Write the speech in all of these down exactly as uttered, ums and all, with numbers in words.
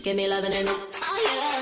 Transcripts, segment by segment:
Give me loving in the, oh yeah.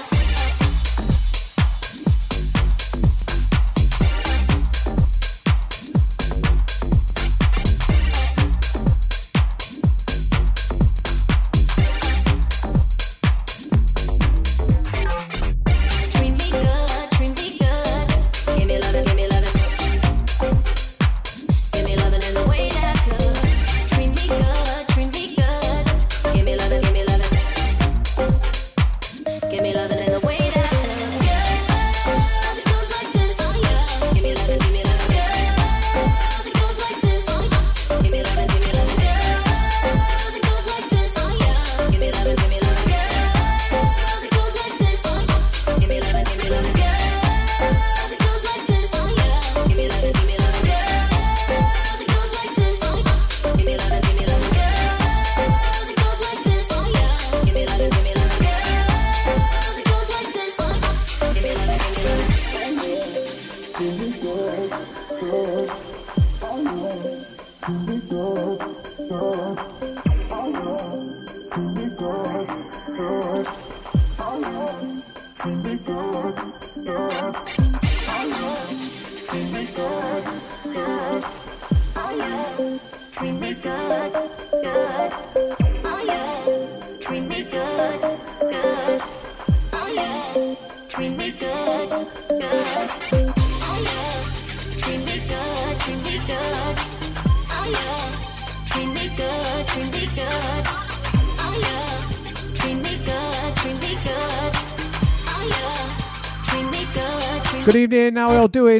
Good evening, how are you all doing?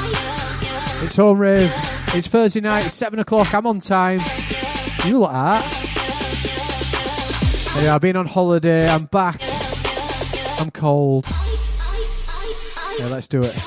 It's Home Rave. It's Thursday night, it's seven o'clock, I'm on time. You look at that. Anyway, I've been on holiday, I'm back. I'm cold. Yeah, let's do it.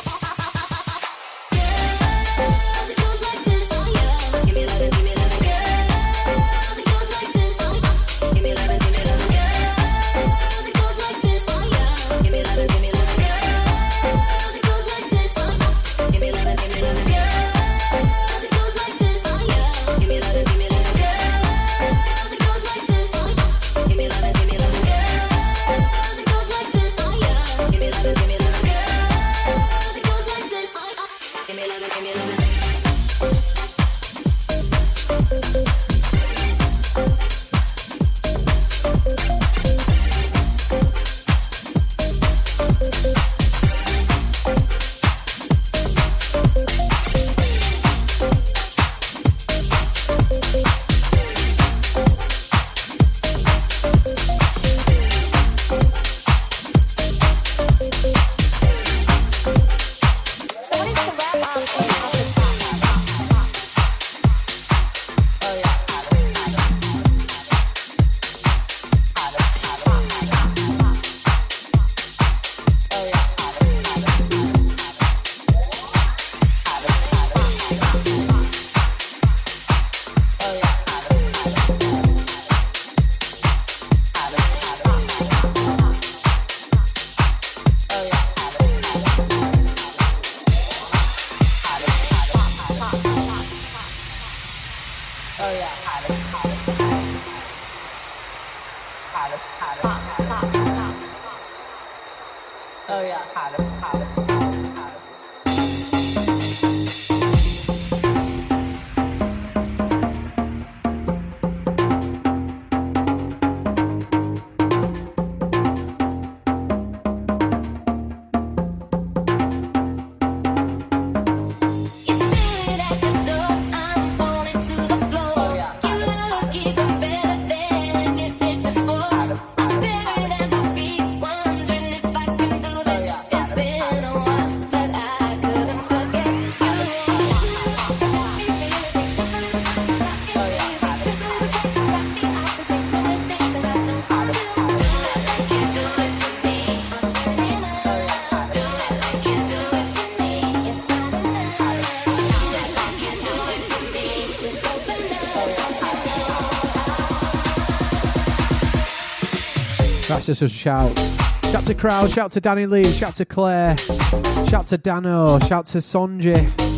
That's just a shout. Shout to Crowd, shout to Danny Lee, shout to Claire, shout to Dano, shout to Sonji,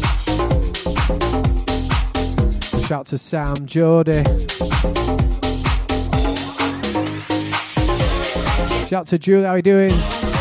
shout to Sam, Jody. Shout to Julie, how you doing?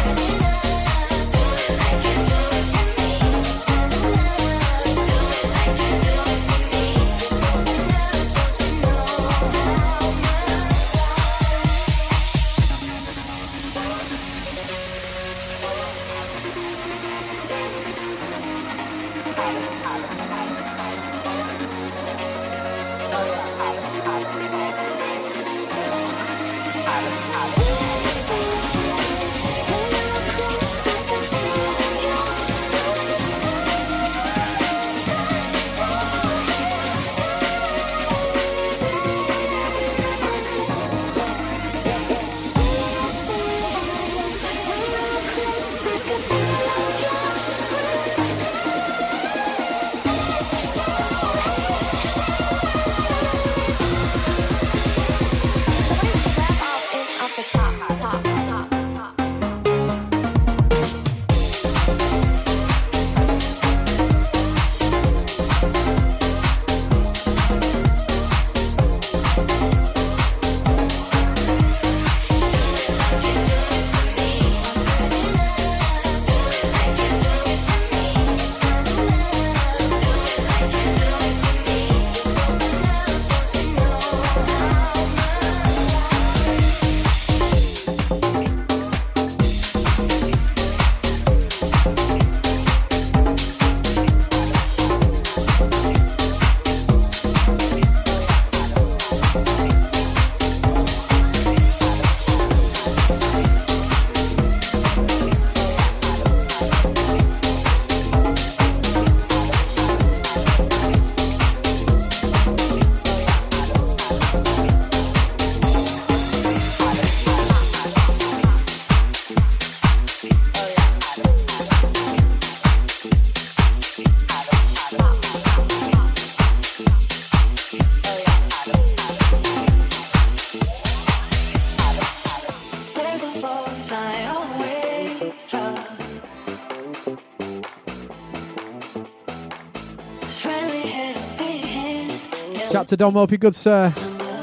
Shout to Don Murphy, good sir.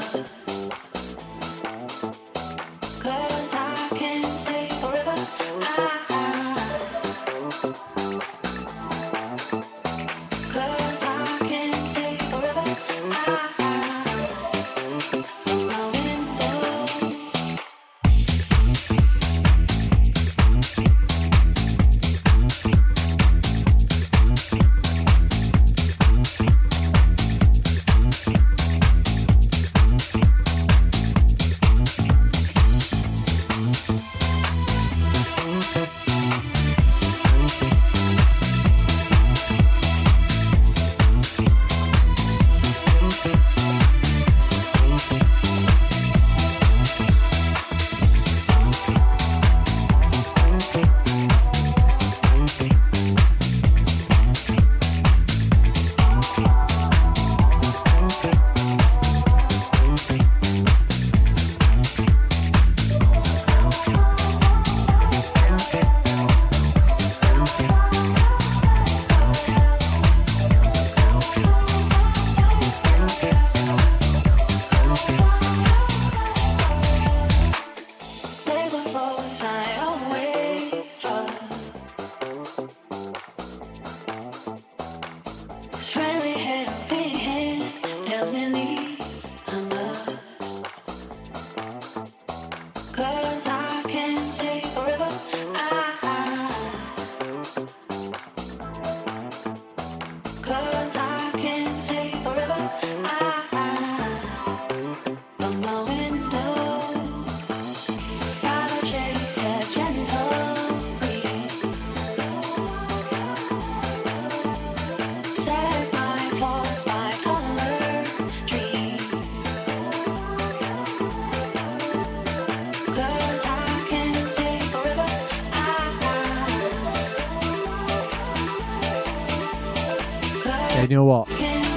You know what?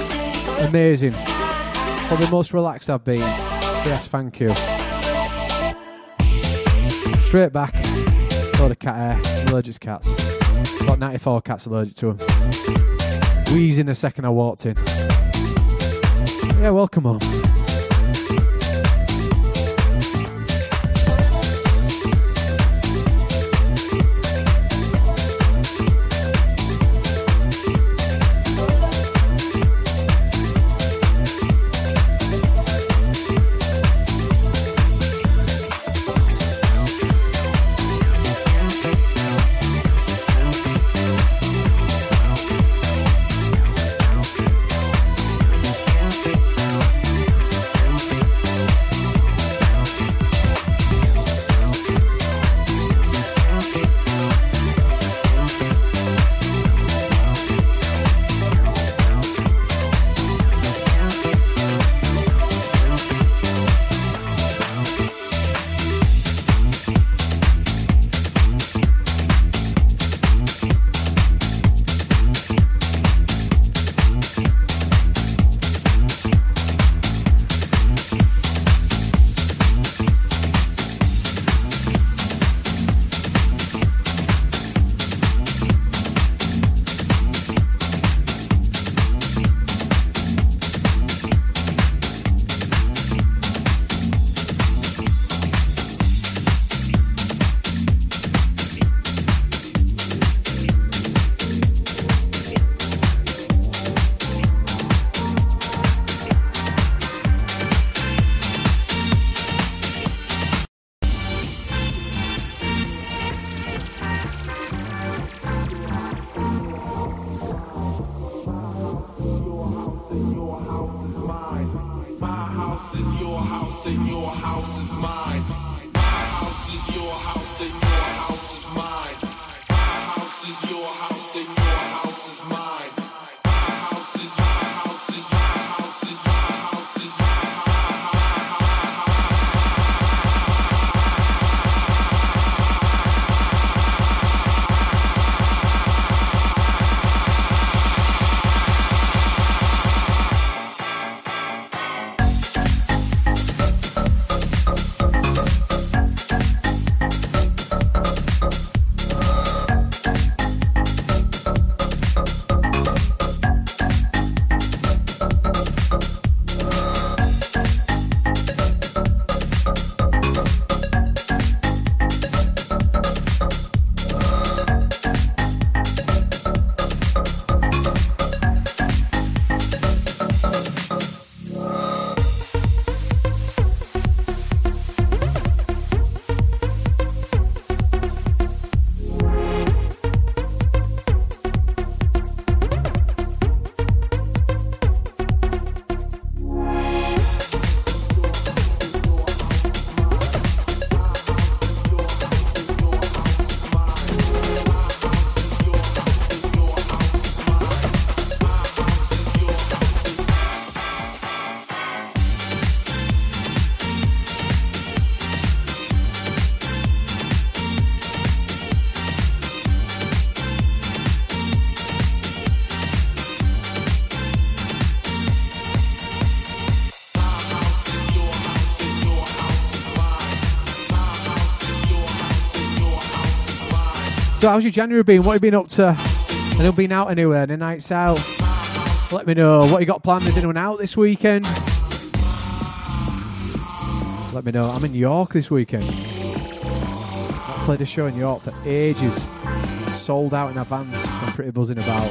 Amazing. Probably the most relaxed I've been. Yes, thank you. Straight back. Load of cat hair. Allergic to cats. Got ninety-four cats allergic to them. Wheezing the second I walked in. Yeah, welcome home. house is mine. My house is your house and your house is mine. My house is your house and your house is mine. My house is my house is my house is my house is my So how's your January been? What have you been up to? Have you been out anywhere? Any nights out? Let me know. What you got planned? Is anyone out this weekend? Let me know. I'm in York this weekend. I've played a show in York for ages. Sold out in advance. I'm pretty buzzing about.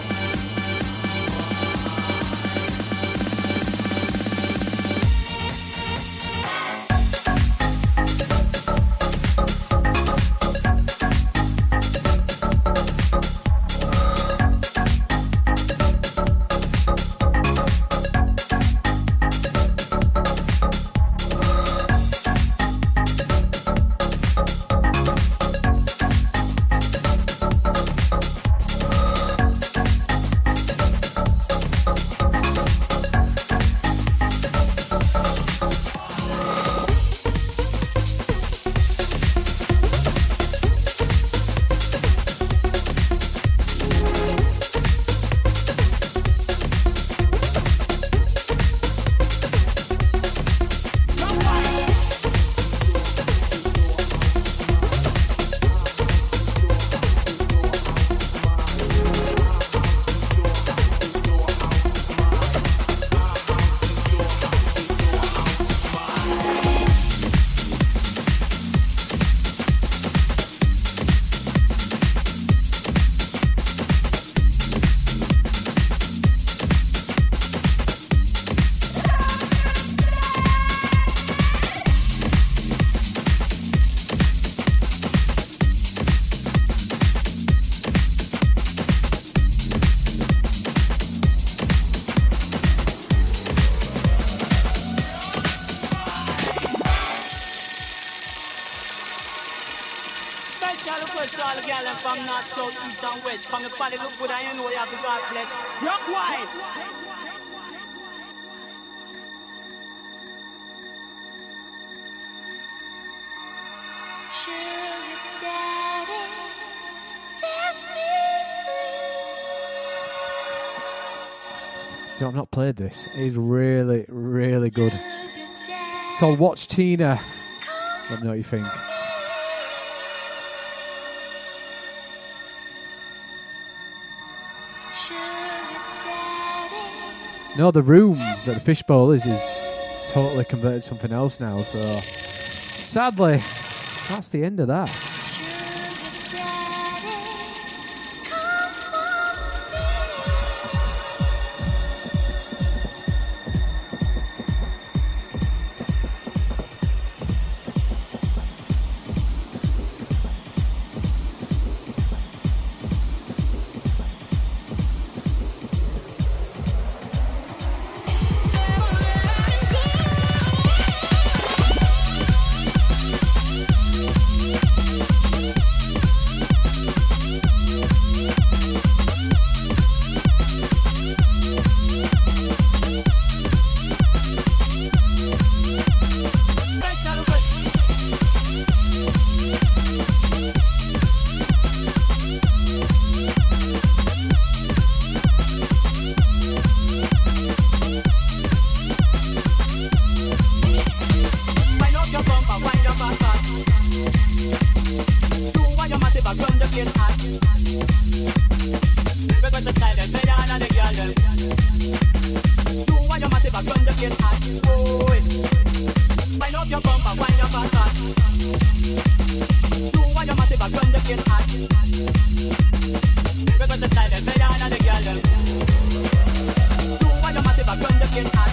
From the body look good, I know you have to God bless. Rock wide. Sugar daddy, set me free. No, I've not played this. It is really, really good. It's called Watch Tina. Let me know what you think. No, the room that the fishbowl is is totally converted to something else now, so sadly, that's the end of that. bumper, wind your fat fat. Do what you massive, but run the kid hot. Because the style is better than the girl them. Do what you massive, but run the kid hot.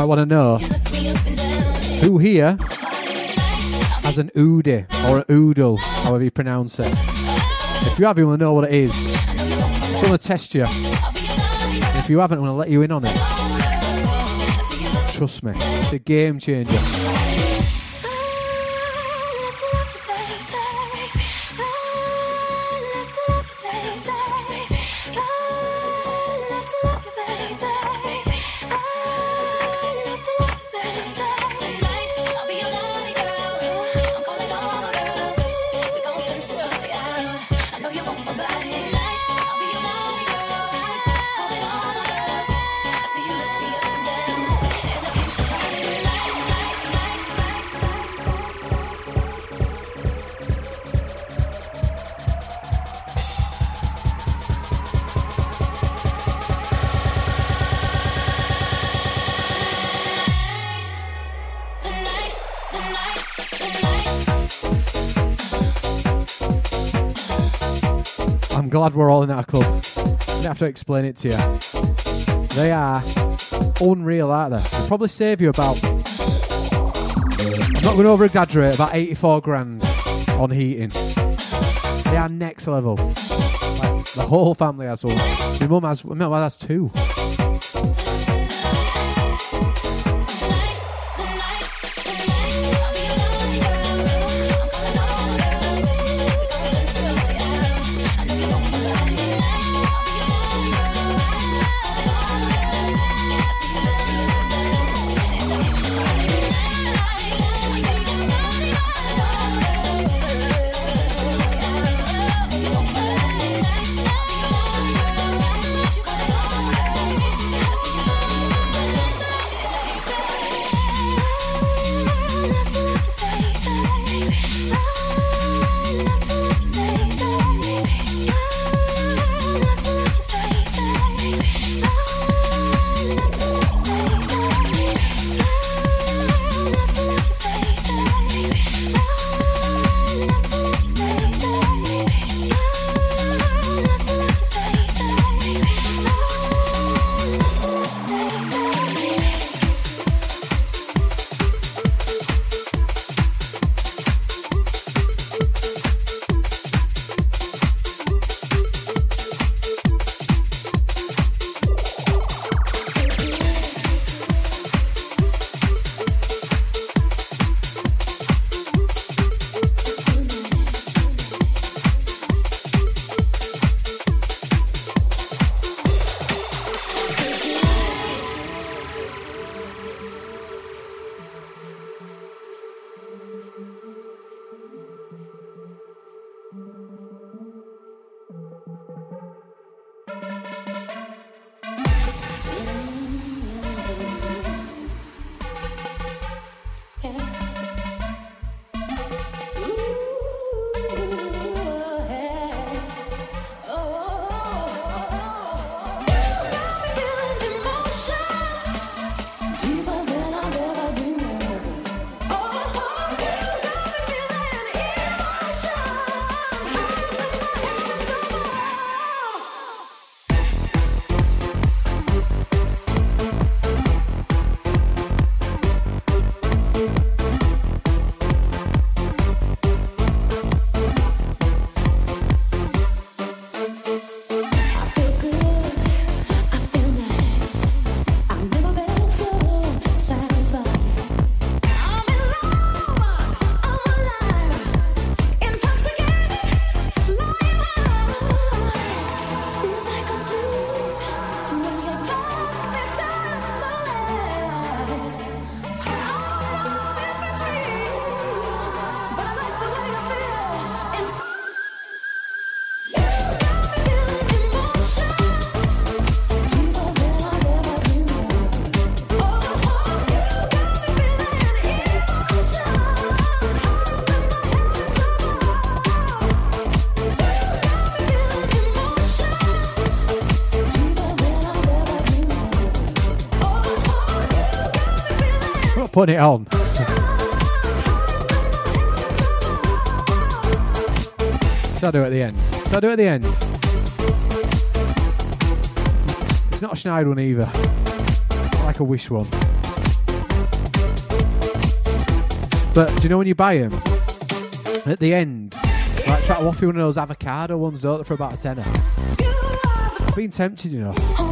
want to know who here has an oodie or an oodle, however you pronounce it. If you have, you want to know what it is. I'm going to test you. And if you haven't, I'm going to let you in on it. Trust me, it's a game changer. I'm glad we're all in that club. I don't have to explain it to you. They are unreal, aren't they? They'll probably save you about, I'm not going to over exaggerate, about eighty-four grand on heating. They are next level. Like, the whole family has one. My mum has, my mum has two. Putting it on. Shall I do it at the end? Shall I do it at the end? It's not a Schneid one either. It's like a Wish one. But do you know when you buy them at the end, like try to offer you one of those avocado ones, don't they, for about a tenner? I've been tempted, you know.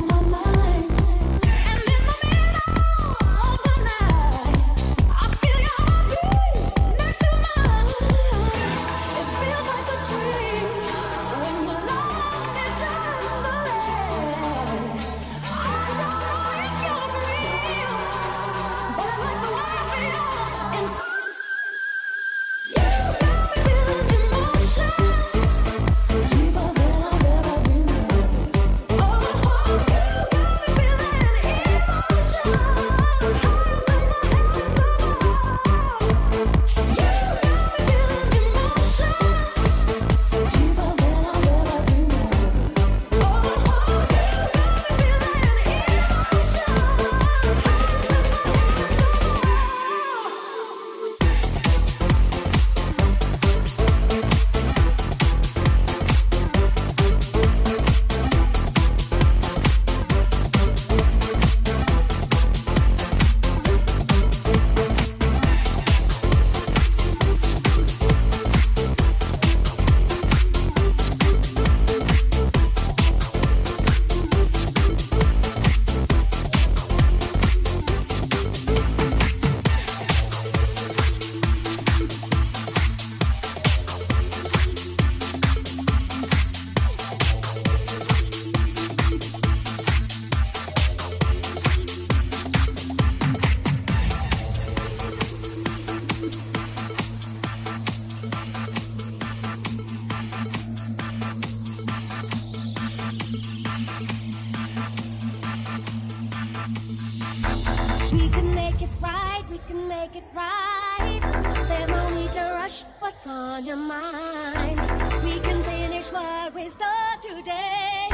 We can make it right, we can make it right. There's no need to rush what's on your mind. We can finish what we start today.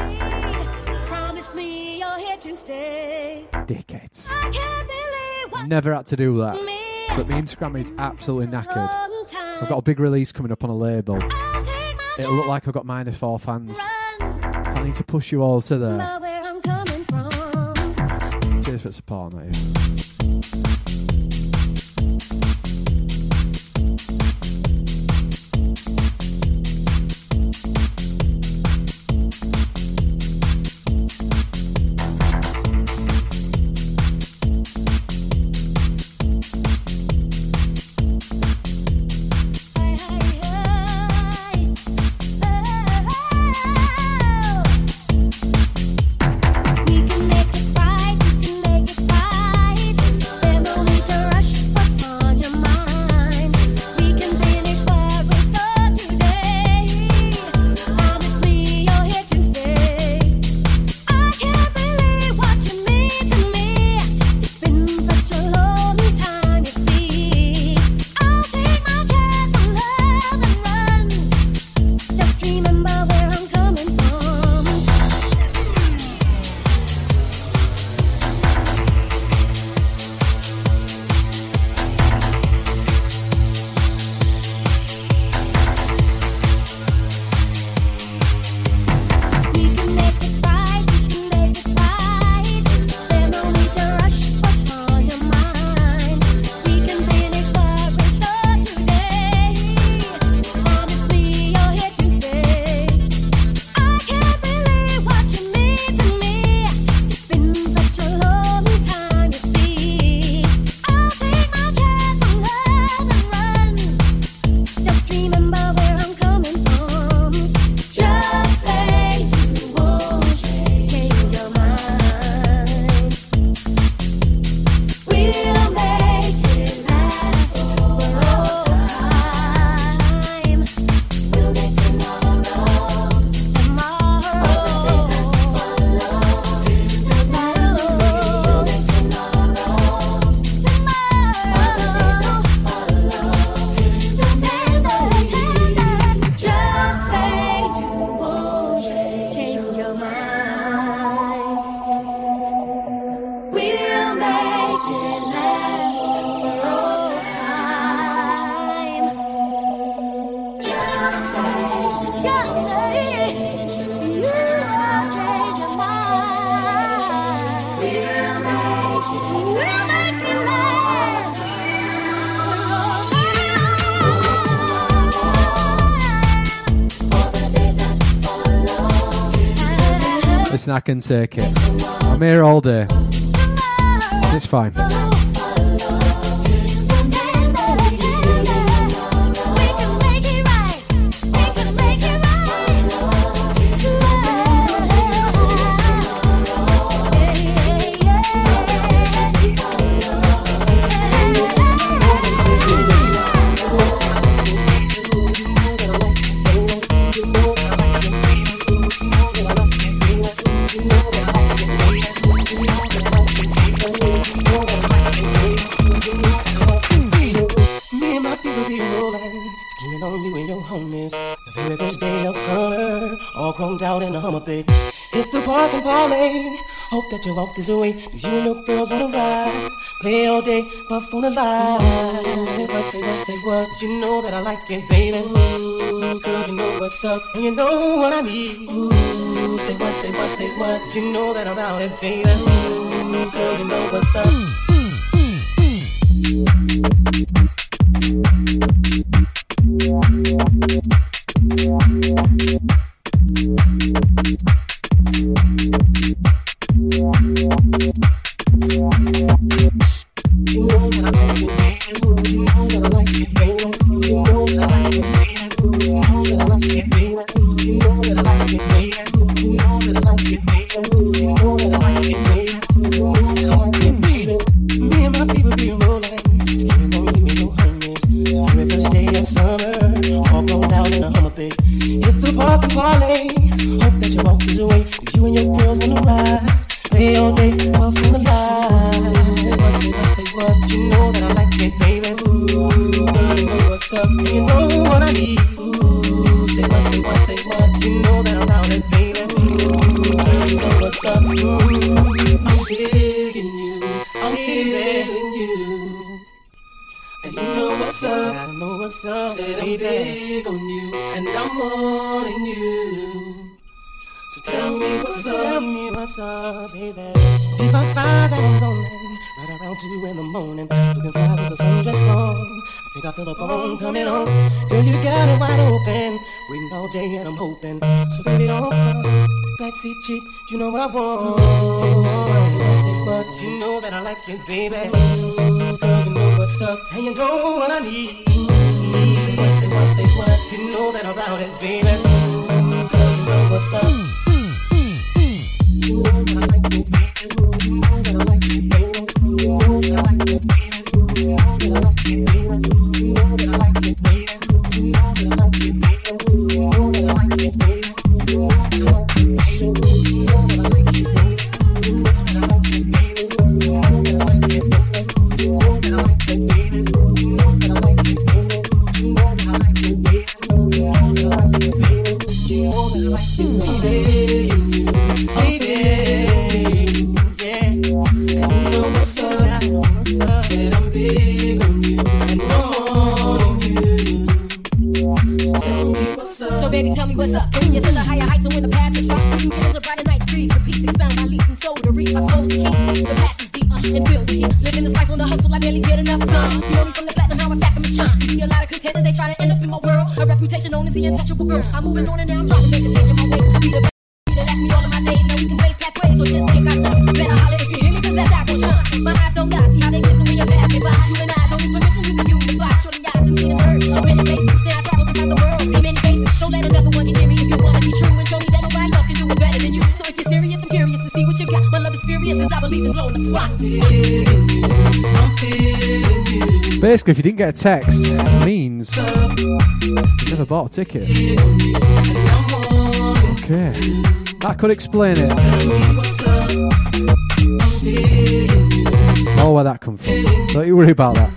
Promise me you're here to stay. Dickheads. I can't believe what Never had to do that. me. But me and Scrammy's absolutely knackered. Long time. I've got a big release coming up on a label. I'll take my It'll look like I've got minus four fans. run. I need to push you all to there. Know where I'm coming from. Cheers for support, mate. Hey, hey, hey. Oh. We can make it right, we can make it right. There's no listen, I can take it. I'm here all day. It's fine. Out in a Hummer, babe. Hit the park and parlay. Hope that you walk this away. Do you and your girls wanna ride? Play all day, puff on the line. Say what, say what, say what. You know that I like it, baby. Ooh, girl, you know what's up, and you know what I need. Ooh, say what, say what, say what. You know that I'm out it, baby. Ooh, girl, you know what's up. You know what I want. Say, say what, you know that I like it, baby. Ooh, girl, you know what's up, and you know what I need. Say what, say what, say what, you know that I'm about it, baby. Ooh, girl, you know what's up. You know that I like it, baby. Ooh, you know that I like it, baby. Ooh, you know that I like it, baby. Ooh, you know that I like it, baby. Ooh, you know that I like it, baby. Ooh, you know that I like it, baby. Ooh, you know that I like it, baby. Ooh, you know that I like it, baby. I'm moving on and now I'm trying to make a change in my ways. Be the best, be the last me all of my days. Now we can blaze that way, so just take our time. Better holler if you hear me, cause that's how I go shine. My eyes don't lie, see how they glisten when you're passing by. You and I don't need permission, we can use the box. Surely I can see and heard of many faces. Then I travel throughout the world, see many faces. Don't let another one get near me if you wanna be true. And show me that nobody else can do it better than you. So if you're serious, I'm curious to see what you got. My love is furious as I believe in blowing up spots. Basically, if you didn't get a text, it means you never bought a ticket. Okay, that could explain it. Oh, where that come from. Don't you worry about that.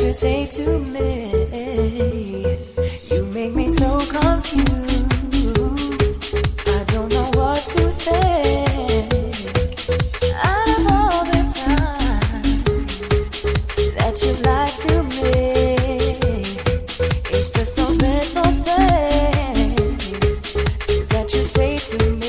you say to me. You make me so confused. I don't know what to think. Out of all the time that you lied to me, it's just those little things that you say to me.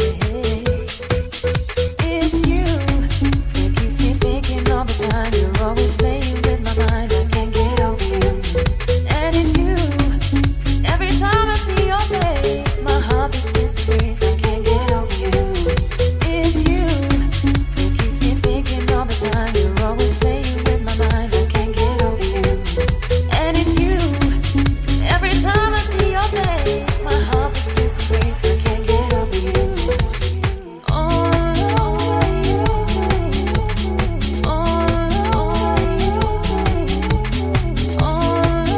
It's you that keeps me thinking all the time. You're always playing with my mind. I can't get over you. And it's you. Every time I see your face, my heart begins to race. I can't get over you. It's you that keeps me thinking all the time. You're always playing with my mind. I can't get over you. And it's you. Every time I see your face, my heart begins to race. I can't get over you. All over you. All over you. All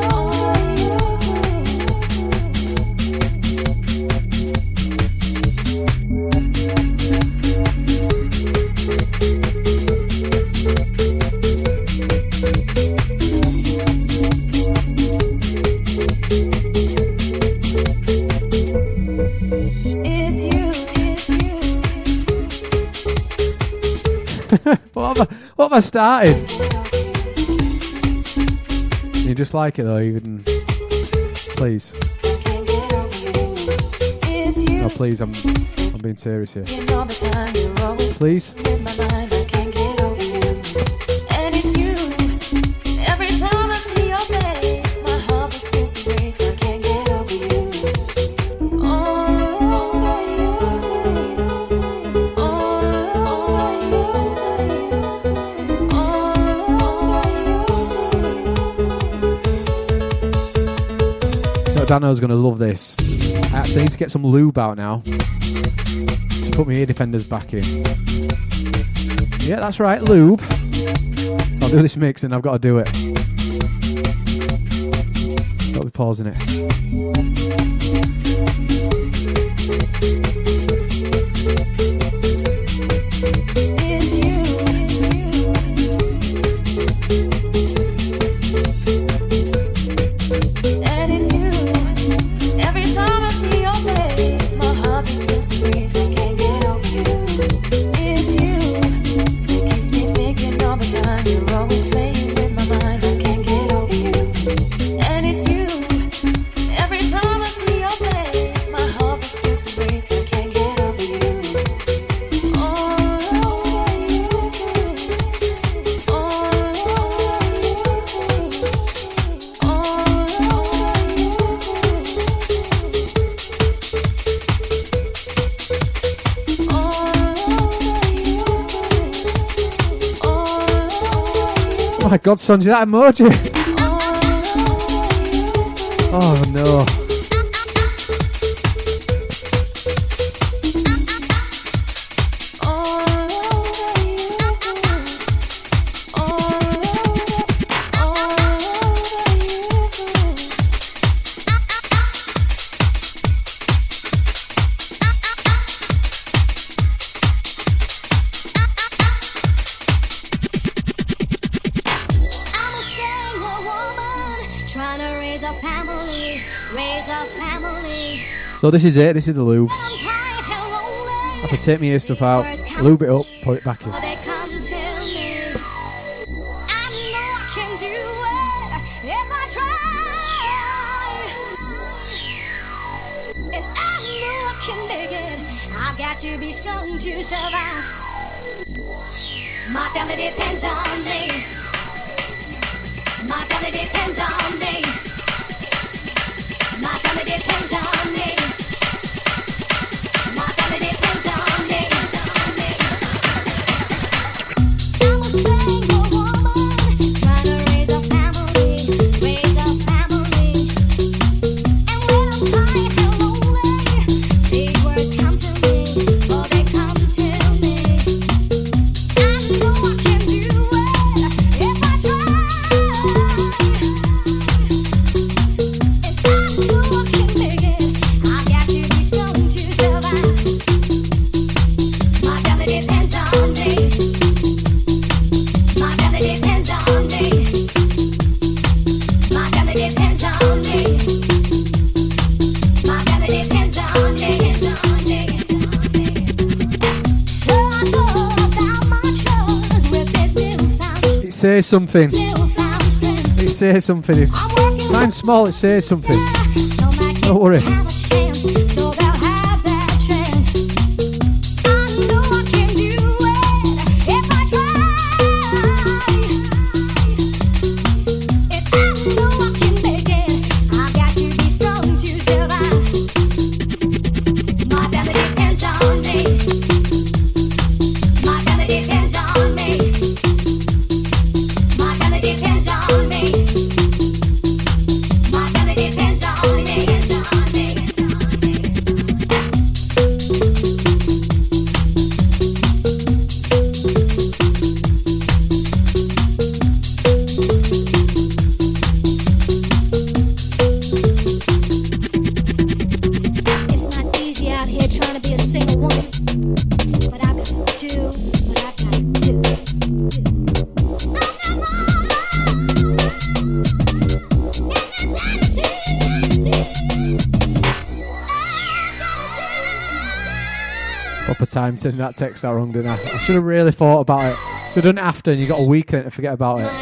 It's you, it's you. What have I, what have I started? You just like it though, even. Please. Can't get over you. It's you. No, please, I'm I'm being serious here. You know the time you're always Please. in my mind. I can't get over you. And it's you. Every time I see your face, my heart begins to race. I can't get over you. All over you. All over you. All over you. No, Dano's gonna love this. I actually need to get some lube out now to put my ear defenders back in. Yeah, that's right, lube. I'll do this mix and I've got to do it. Got to be pausing it. It's you. And it's you. Every time I see your face, my heart begins to race. I can't get over you. It's you that keeps me thinking all the time. You're always playing with my mind. I can't get over you. And it's you. Every time I see your face, my heart begins to race. I can't get over you. All over you. All over you. All Oh my god, Sonji, that emoji! Oh no. I'm a single woman trying to raise a family, raise a family. So this is it, this is the lube. I'm tired and lonely. I have to take my ear stuff out, lube it up, put it back in. They come to me. I know I can do it if I try. And I know I can make it. I've got to be strong to survive. My family depends on me. My family depends on me. My family depends on me. My family depends on me. I'm a single woman trying to raise a family, raise a family. And when I'm tired and lonely, these words come to me, oh they come to me. I know I can do it if I try. And I know I can make it. says something. It says something. If mine's small, it says something. Don't worry. Time sending that text out wrong, didn't I? I should have really thought about it. Should have done it after, and you got a weekend to forget about it.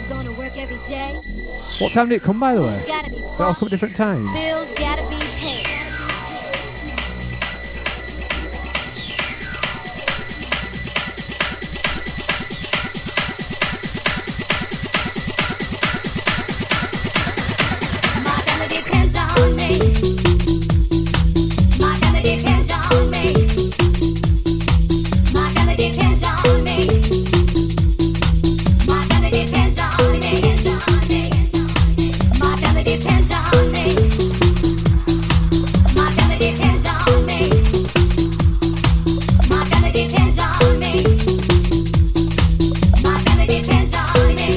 What time did it come, by the way? They all come at different times. Bills gotta be paid. My family depends on me. My family depends on me. My family depends on me. My family depends on me. My family depends on me. My family depends on me. My family depends on me. My family depends on me.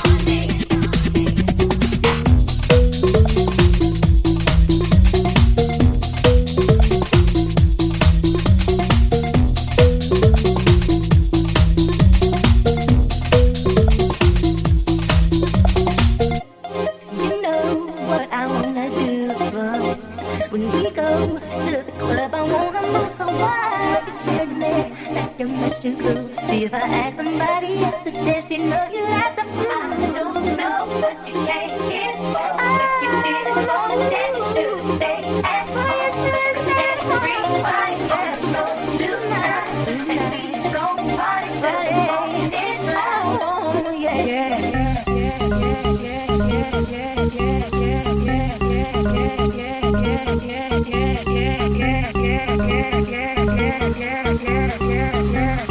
You know what I wanna do, but when we go to the club, I wanna move so wild. It's standing there like you're much too cool. See if I ask somebody else to dance, you know you have to. I don't know, but you can't get what you didn't want to dance to stay at where you should stay. Everybody has no tonight, and we gon' party till the morning light. Oh yeah, yeah, yeah, yeah, yeah, yeah, yeah, yeah, yeah, yeah, yeah, yeah, yeah, yeah, yeah, yeah, yeah, yeah, yeah,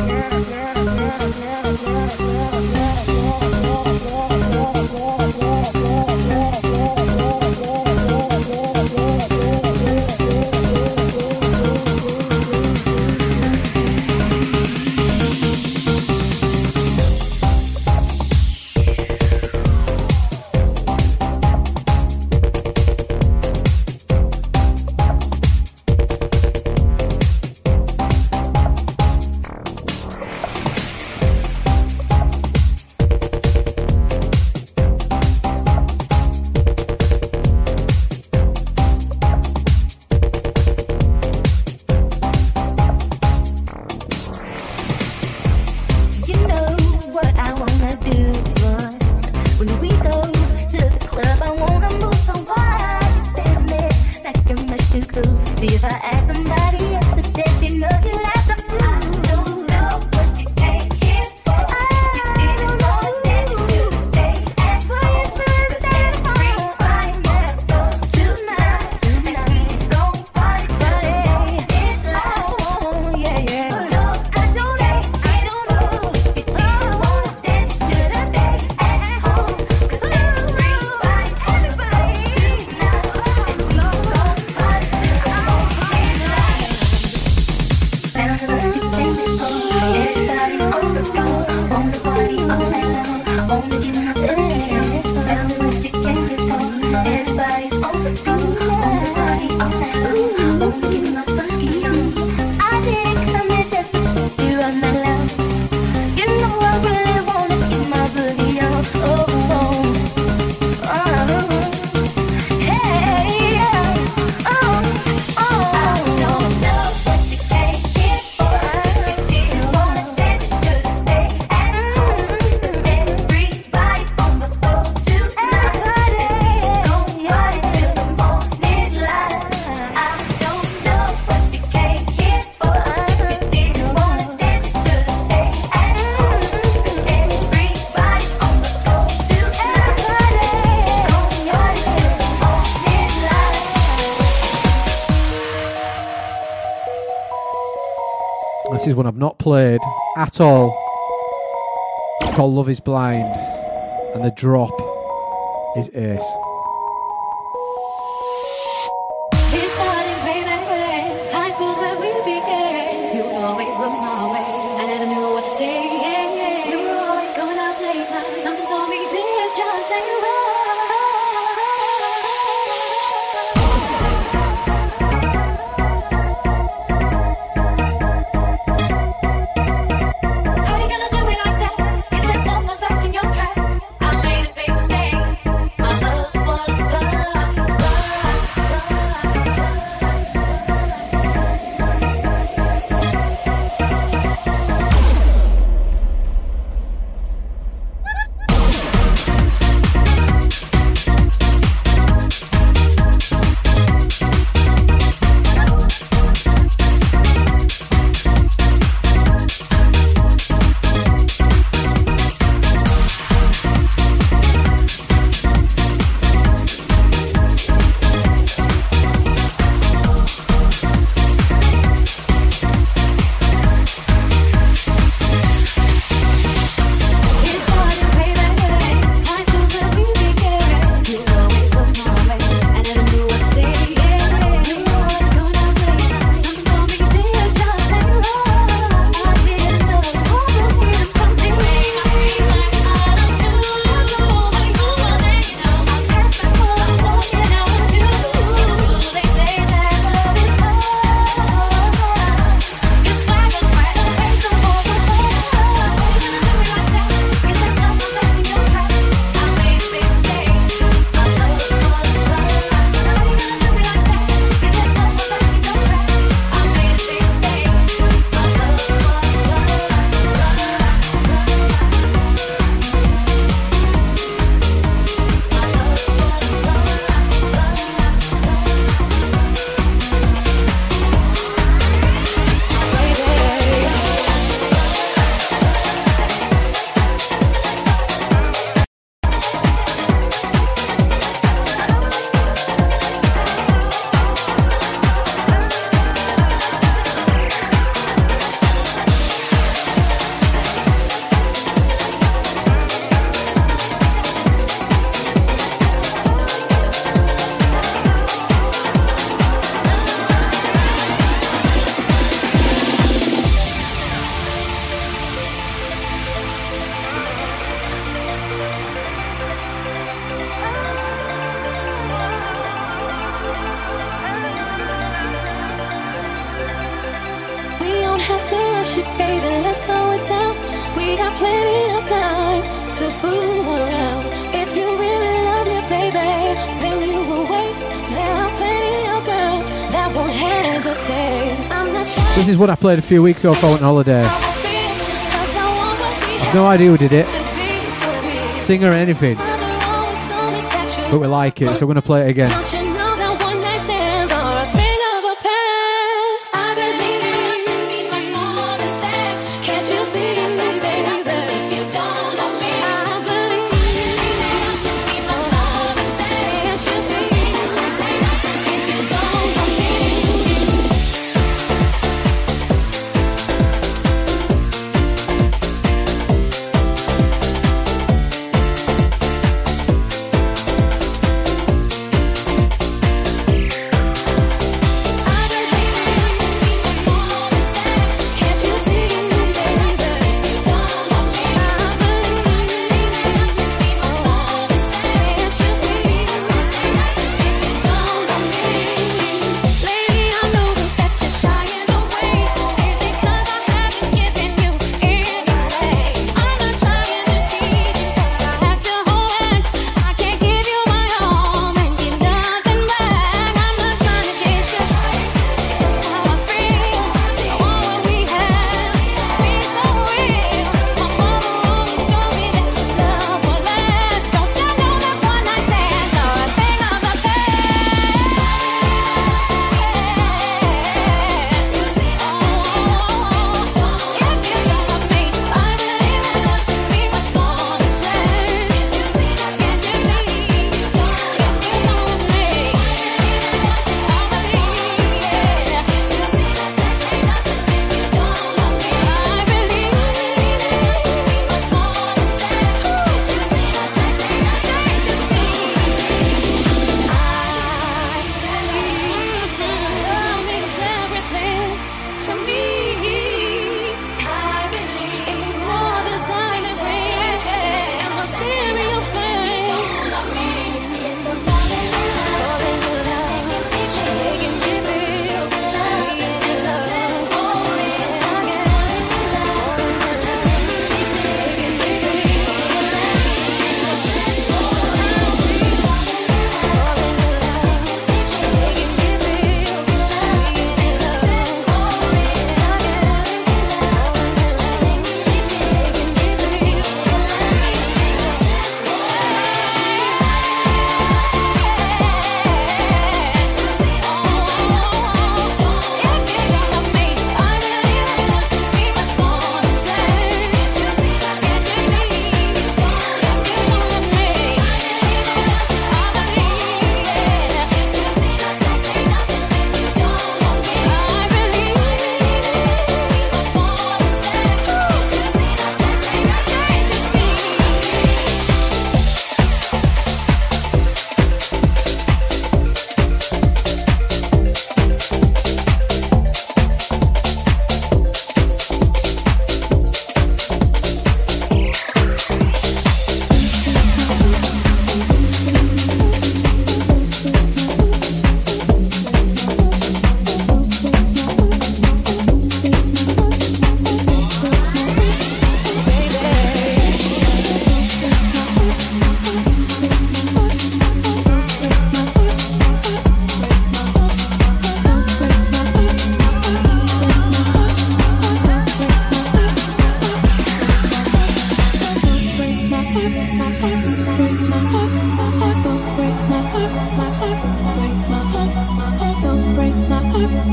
You know what I wanna do, but when we go to the club, I wanna move so wild. You stand there like you're much too cool. See if I ask somebody else to dance, you know you'd have to. I don't know, but you can't get what you didn't want to dance to stay at where you should stay. Everybody has fun tonight, and we gon' party till the morning light. Oh yeah, yeah. No, I don't, I don't know. If you didn't want to dance, should I stay at home? 'Cause everybody, everybody tonight, and we gon' party till the morning light. This is one I've not played at all. It's called Love Is Blind, and the drop is ace. This starting way back when high school's where we began. You would always look my way. I never knew what to say. Yeah, yeah. You were always going out late nights. Something told me this just ain't right. How you gonna do it like that? Is that almost back in your tracks? I made a big mistake. My love was blind. This is one I played a few weeks ago if I went on holiday. I've no idea who did it, singer or anything, but we like it, so I'm going to play it again.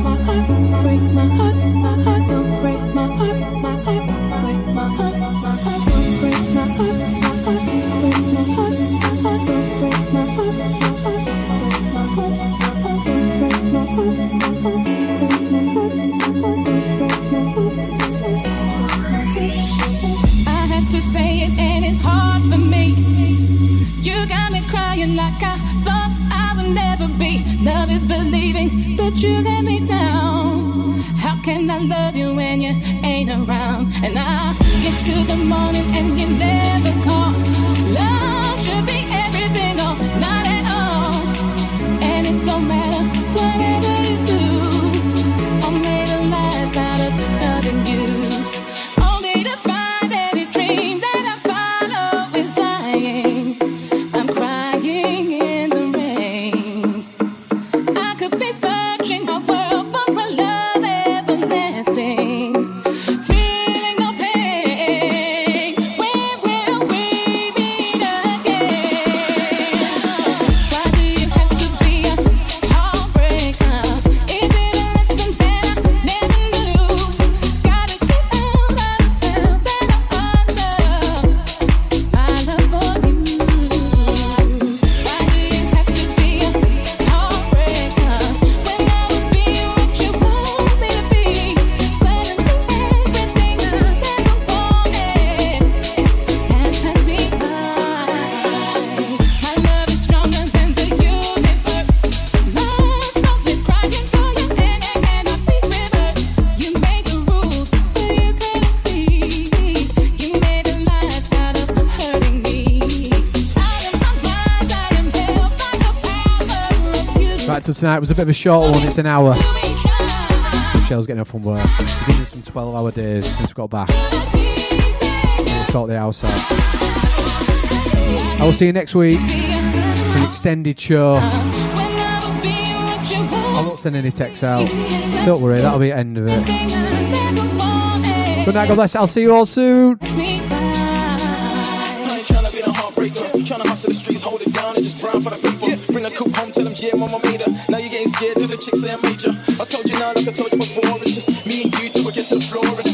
Tonight was a bit of a short one, it's an hour. Michelle's getting up from work. We've been doing some twelve hour days since we got back. We'll sort the house out. I will see you next week for an extended show. I'll not send any texts out. Don't worry, that'll be the end of it. Good night, God bless. I'll see you all soon. Tryna hustle the streets, hold it down and just grind for the people. Yeah. Bring a coupe home, tell them, yeah, mama made her. Now you're getting scared cause the chicks say I'm major. I told you now, like I told you before, it's just me and you till we get to the floor.